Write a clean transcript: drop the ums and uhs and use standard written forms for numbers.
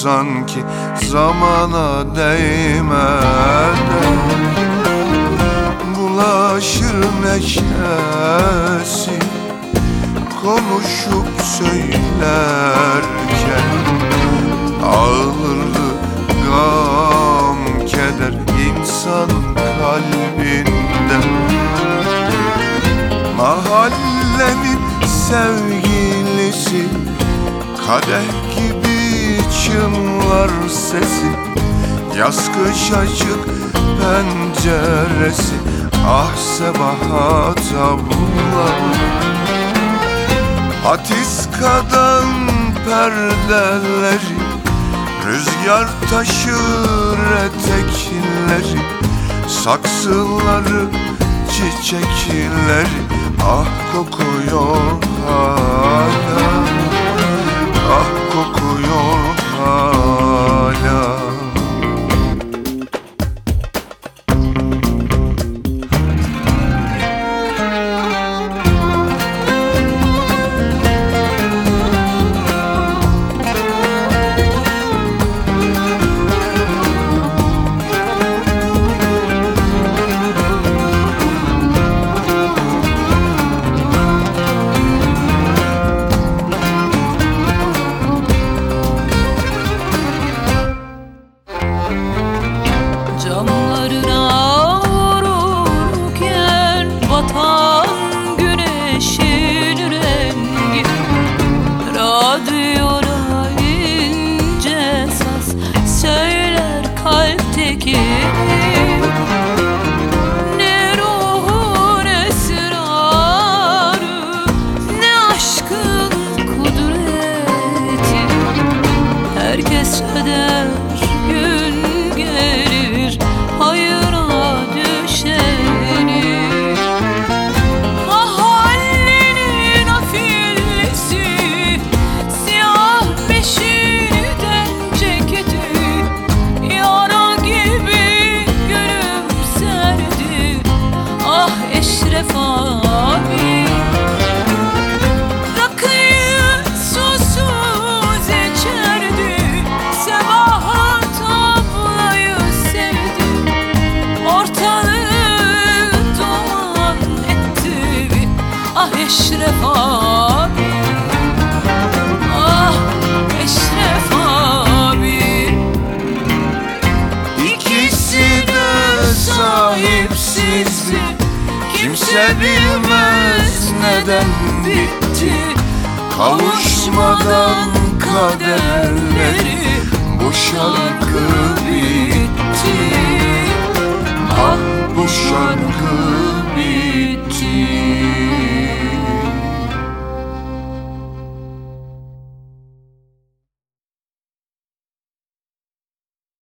sanki zamana değmeden bulaşır neşesi konuşup söylerken ağırdı gam keder insan kalbinde. Mahallenin sevgilisi kadeh gibi çınlar sesi, yaz kış açık penceresi, ah Sebahat abla. Patiskadan perdeleri, rüzgar taşır etekleri, saksıları çiçekleri, ah kokuyor hala, ah kokuyor hala. Camlarına vururken batan güneşin rengi, radyoda ince saz söyler kalpteki. Ne ruhun esrarı, ne aşkın kudreti, herkese der gün gelir hayıra düşeni. Mahallenin afillisi, siyah beşirden ceketi, yara gibi gülümserdi ah Eşref abi. Rakıyı susuz içerdi, Sebahat ablayı sevdi, ortalığı duman etti ah Eşref abi, ah Eşref abi. İkisi de sahipsizdi, kimse bilmez neden bitti. Kavuşmadan kaderleri bu şarkı bitti.